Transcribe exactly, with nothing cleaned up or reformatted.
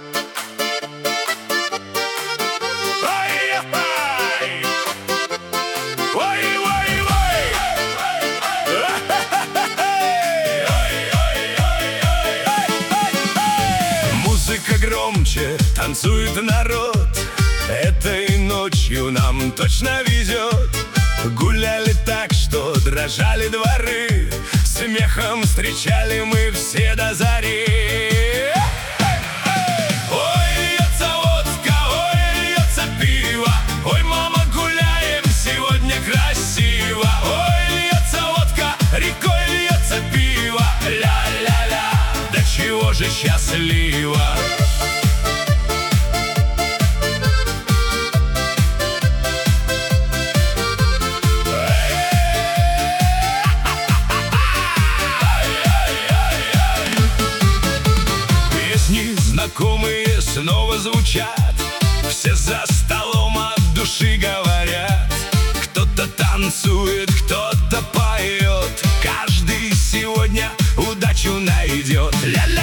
Музыка громче, танцует народ. Этой ночью нам точно везет. Гуляли так, что дрожали дворы. Смехом встречали мы все до зари. Ой, льется водка, ой, льется пиво. Ой, мама, гуляем сегодня красиво. Ой, льется водка, рекой льется пиво. Ля-ля-ля, да чего же счастливо. Знакомые снова звучат, все за столом от души говорят. Кто-то танцует, кто-то поет, каждый сегодня удачу найдет. Ля-ля.